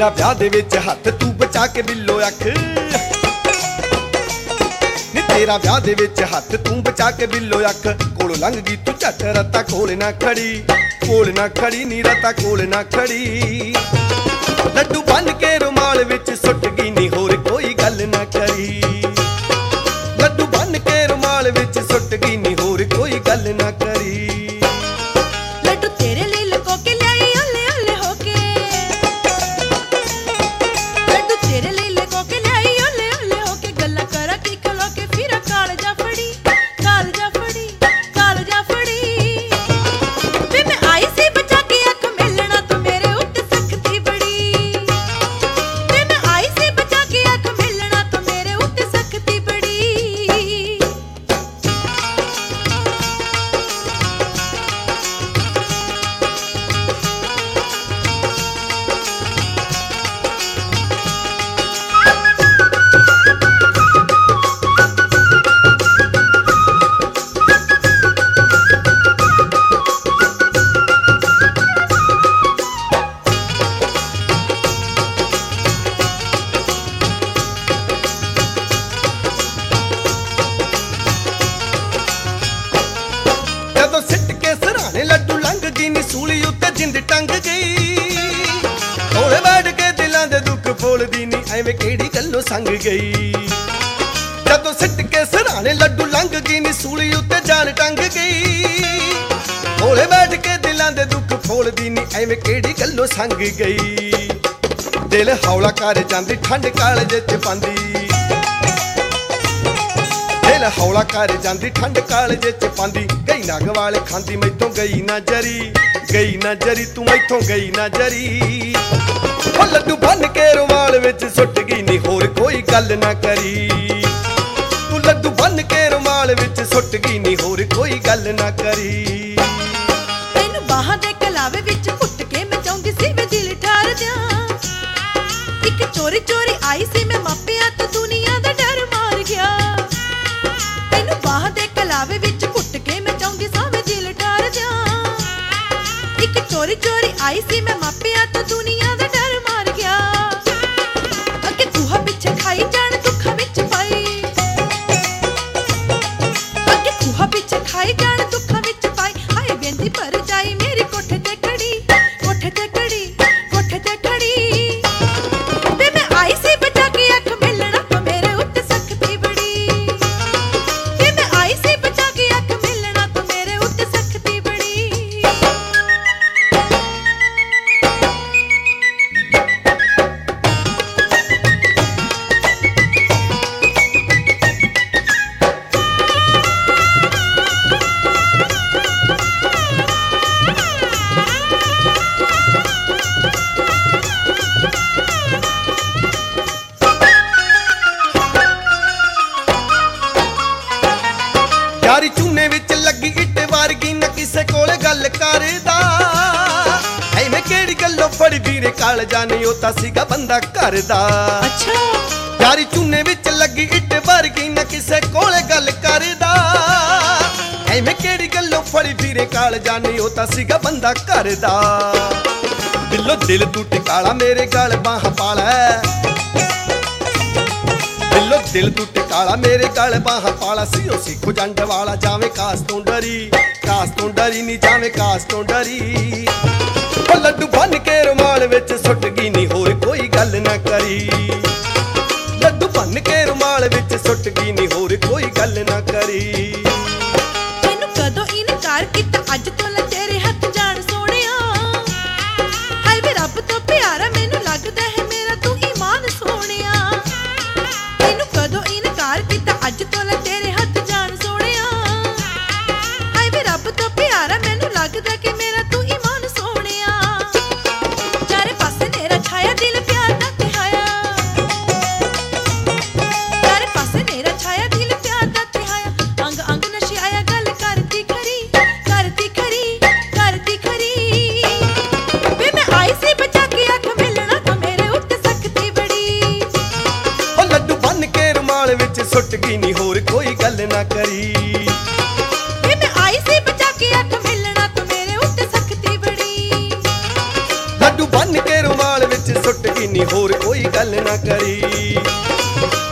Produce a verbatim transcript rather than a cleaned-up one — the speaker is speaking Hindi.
तेरा ब्याह दे विच हत्थ तू बचा के बिल्लो अख, नी तेरा ब्याह दे विच हत्थ तू बचा के बिल्लो अख। कोल लंघ गई तू झट रत्ता कोल ना खड़ी, कोल ना खड़ी नी रत्ता कोल ना खड़ी। लड्डू बन के रुमाल विच सुट गई नी होर कोई गल ना करी, लड्डू बन के रुमाल विच सुट गई नी होर कोई गल ना करी। लड्डू तेरे लिए लुको के ल्याई ओले ओले होके, लड्डू तेरे लिए लुको के ल्याई ओले ओले होके। गल्ला करा की खलो के फिर कालजा फड़ी, कालजा फड़ी, कालजा फड़ी। वे मैं आई सी बचा के अख मिलना तो मेरे उत्ते सख्ती बड़ी, वे मैं आई सी बचा के अख मिलना तो मेरे उत्ते सख्ती बड़ी। जदों सिट के सराने लड्डू लंघ गई नी सूली उत्ते जिंद टंग गई। कोले बैठ के दिलां दे दुख फोलदी नी एवें केड़ी गल्लों संग गई। जदों सिट के सराने लड्डू लंघ गई नी सूली उत्ते जान टंग गई। कोले बैठ के दिलां दे दुख फोलदी नी एवें केड़ी गल्लों संग गई। दिल हौला कर जांदी ठंड कालजे च पांदी, दिल हौला कर जांदी ठंड कालजे च पांदी। गई ना गवाले खांदी मैथों गई ना जरी, गई ना जरी तू मैथों गई ना जरी। ओ लड्डू बन के रुमाल विच सुट गई नी होर कोई गल ना करी, तू लड्डू बन के रुमाल विच सुट गई नी होर कोई गल ना करी। तैनू बाहां दे कलावे विच घुट के मैं चाहुंदी सी वे दिल ठार दियां। इक चोरी चोरी आई सी मैं मापिया तो दुनिया दा डर मार गया। तैनू बाहां दे कलावे विच घुट के मैं चाहुंदी सा वे दिल ठार दियां। इक चोरी चोरी आई सी मैं मापिया तो दुनिया दा डर मार गया। अगे चूहा पिछे खाई जान दुखां विच पाई, अगे चूहा पिछे खाई जान दुखां विच पाई। हाय बेंदी पर जाई मेरी कोठे ते खड़ी, कोठे ते खड़ी, कोठे ते खड़ी। वे मैं आई सी बचा के अख मिलना तो मेरे उत्ते सख्ती बड़ी, वे मैं आई सी बचा के अख मिलना तो मेरे उत्ते सख्ती बड़ी। यारी चूने विच लगी इट वर्गी न किसे कोले गल करदा। एवें केड़ी गल्लों फड़दी रे कालजा नी ओता सीगा बंदा करदा। अच्छा यारी चूने विच लगी इट वर्गी न किसे कोले गल करदा। एवें केड़ी गल्लों फड़दी रे कालजा नी ओता सीगा बंदा करदा। दिलों दिल तू टिकाला मेरे गल बाह पाला, दिलों दिल तू टिकाला मेरे गल बाह पाला। सीओ सिखो जंड वाला जावे कास तो डरी, कास तो डरी नी जावे कास तो डरी। ओ लड्डू बन के रुमाल विच सुट गई नी होर कोई गल ना करी, लड्डू बन के रुमाल विच सुट गई नी होर कोई गल ना करी। तैनू कदों इनकार कीता अज तो ला तेरे हत्थ जान सोहणिया। हाय वे रब तो प्यारा मैनू लगदा है मेरा तू ईमान सोहणिया। तैनू कदों इनकार कीता अज तो ला तेरे हत्थ जान सोहणिया। हाय वे रब तो प्यारा मैनू लगदा कि मेरा तू ईमान सोहणिया। चारे पासे नेरा छाया दिल प्यार दा तिहाया, चारे पासे नेरा छाया दिल प्यार दा तिहाया। अंग अंग नशे आया गल करती खरी, करती खरी, करती खरी। वे मैं आई सी बचा के अख मिलना तो मेरे उत्ते सख्ती बड़ी। ओ लड्डू बन के रुमाल विच सुट गई नी होर कोई गल ना करी। वे मैं आई सी बचा के अख मिलना तो मेरे उत्ते सख्ती बड़ी। लड्डू बन के रुमाल विच सुट गई नी होर कोई गल ना करी।